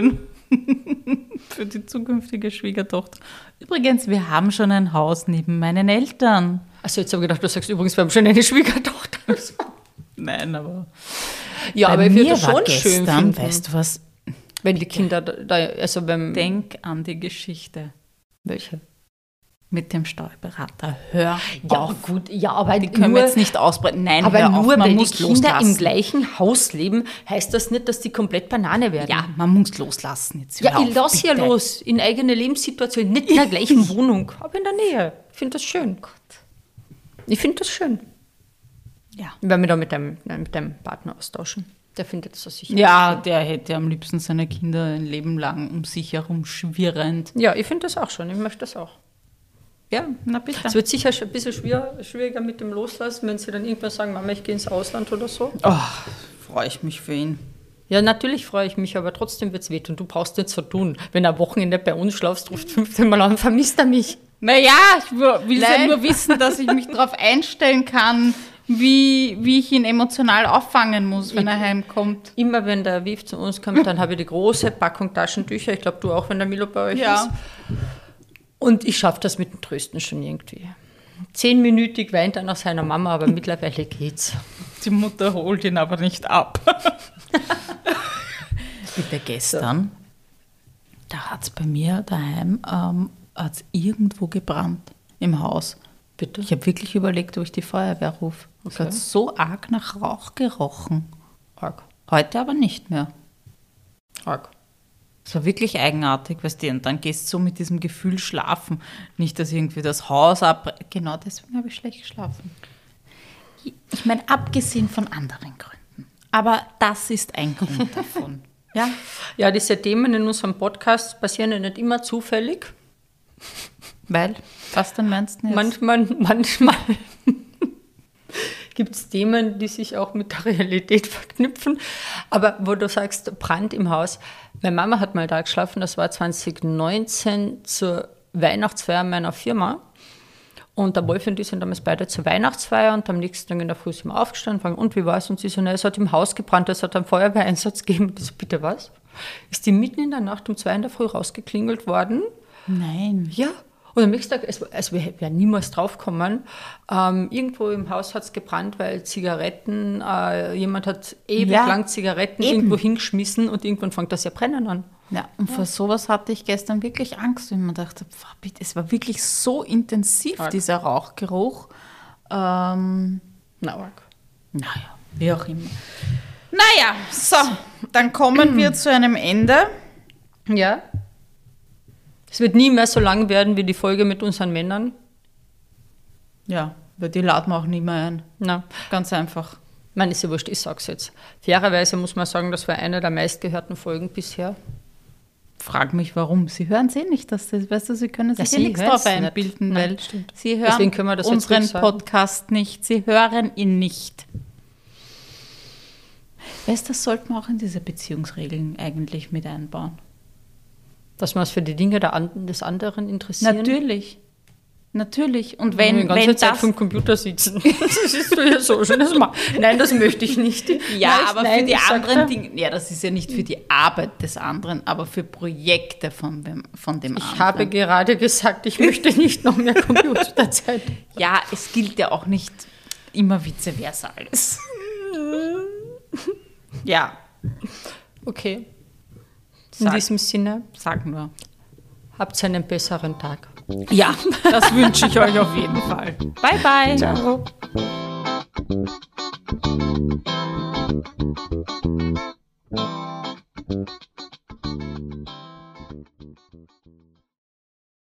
Für die zukünftige Schwiegertochter. Übrigens, wir haben schon ein Haus neben meinen Eltern. Also jetzt habe ich gedacht, du sagst übrigens, wir haben schon eine Schwiegertochter. Nein, aber... Ja, Bei aber ich mir würde das war schon gestern, schön finden, weißt du was? wenn die Kinder da, da also wenn... Denk an die Geschichte Welche? mit dem Steuerberater. Hör Ja, auf. gut, ja, aber Die können nur, wir jetzt nicht ausbreiten. Nein, aber hör nur, auf, man weil die muss Kinder loslassen. im gleichen Haus leben, heißt das nicht, dass die komplett Banane werden. Ja, man muss loslassen. Jetzt hör Ja, ich auf, lass ja bitte. los, in eigene Lebenssituation, nicht in der gleichen Wohnung, aber in der Nähe. Ich finde das schön. Ich finde das schön. Ja. Ich werde mich da mit deinem, mit deinem Partner austauschen. Der findet das sicher. Ja, der hätte am liebsten seine Kinder ein Leben lang um sich herum schwirrend. Ja, ich finde das auch schon. Ich möchte das auch. Ja, na bitte. Es wird sicher ein bisschen schwer, schwieriger mit dem Loslassen, wenn sie dann irgendwann sagen, Mama, ich gehe ins Ausland oder so. Oh, freue ich mich für ihn. Ja, natürlich freue ich mich, aber trotzdem wird es wehtun. Du brauchst nichts so tun. Wenn er am Wochenende bei uns schlafst, ruft fünfzehn Mal an, vermisst er mich. Naja, ich will ja Nein. nur wissen, dass ich mich darauf einstellen kann, wie, wie ich ihn emotional auffangen muss, wenn er heimkommt. Immer wenn der Aviv zu uns kommt, dann habe ich die große Packung Taschentücher. Ich glaube, du auch, wenn der Milo bei euch Ja. ist. Und ich schaffe das mit dem Trösten schon irgendwie. Zehnminütig weint er nach seiner Mama, aber mittlerweile geht's. Die Mutter holt ihn aber nicht ab. Bitte gestern, da hat es bei mir daheim ähm, hat's irgendwo gebrannt im Haus. Bitte? Ich habe wirklich überlegt, ob ich die Feuerwehr rufe. Es Okay. hat so arg nach Rauch gerochen. Arg. Heute aber nicht mehr. Arg. Es war wirklich eigenartig, weißt du, und dann gehst du so mit diesem Gefühl schlafen. Nicht, dass irgendwie das Haus ab... Genau deswegen habe ich schlecht geschlafen. Ich meine, abgesehen von anderen Gründen. Aber das ist ein Grund davon. Ja? Ja, diese Themen in unserem Podcast passieren ja nicht immer zufällig. Weil? Was denn meinst du jetzt? Manchmal, manchmal gibt es Themen, die sich auch mit der Realität verknüpfen. Aber wo du sagst, Brand im Haus. Meine Mama hat mal da geschlafen, das war zwanzig neunzehn zur Weihnachtsfeier meiner Firma. Und der Wolf und ich sind damals beide zur Weihnachtsfeier und am nächsten Tag in der Früh sind wir aufgestanden und fragen, und wie war es? Und sie so, na, es hat im Haus gebrannt, es hat einen Feuerwehreinsatz gegeben. Und ich so, bitte was? Ist die mitten in der Nacht um zwei in der Früh rausgeklingelt worden? Nein. Ja. Und am nächsten Tag, es, also wir wären niemals draufgekommen, ähm, irgendwo im Haus hat es gebrannt, weil Zigaretten, äh, jemand hat ewig Ja, lang Zigaretten eben. irgendwo hingeschmissen und irgendwann fängt das ja brennen an. Ja, und vor sowas hatte ich gestern wirklich Angst, wenn man dachte, pf, bitte, es war wirklich so intensiv, Arg. dieser Rauchgeruch. Ähm, Na, arg. naja, wie auch immer. Naja, so, dann kommen wir zu einem Ende. Ja. Es wird nie mehr so lang werden wie die Folge mit unseren Männern. Ja, weil die laden wir auch nie mehr ein. Na, Ganz einfach. ich meine, ist ja wurscht, ich sag's jetzt. Fairerweise muss man sagen, das war eine der meistgehörten Folgen bisher. Frag mich, warum. Sie hören es eh nicht, dass das, weißt du, Sie können sich Ja, eh Sie nichts hören's drauf nicht. einbilden, Nein, weil stimmt. Sie hören Deswegen können wir das jetzt unseren ruhig sagen. Podcast nicht. Sie hören ihn nicht. Weißt du, das sollten wir auch in diese Beziehungsregeln eigentlich mit einbauen. Dass wir uns für die Dinge der an, des anderen interessieren. Natürlich. Natürlich. Und Wenn, wenn, die ganze wenn Zeit das... vom Computer sitzen. Das ist doch ja so schön. Das ma- Nein, das möchte ich nicht. Ja, Nein, aber nein, für die ich sag anderen da- Dinge... Ja, das ist ja nicht für die Arbeit des anderen, aber für Projekte von dem, von dem Ich anderen. habe gerade gesagt, ich möchte nicht noch mehr Computerzeit. Ja, es gilt ja auch nicht immer vice versa alles. Ja, Okay. In Sag. diesem Sinne, sag nur. habt einen besseren Tag. Ja, das wünsche ich euch auf jeden Fall. Bye, bye. Ciao. Thank you.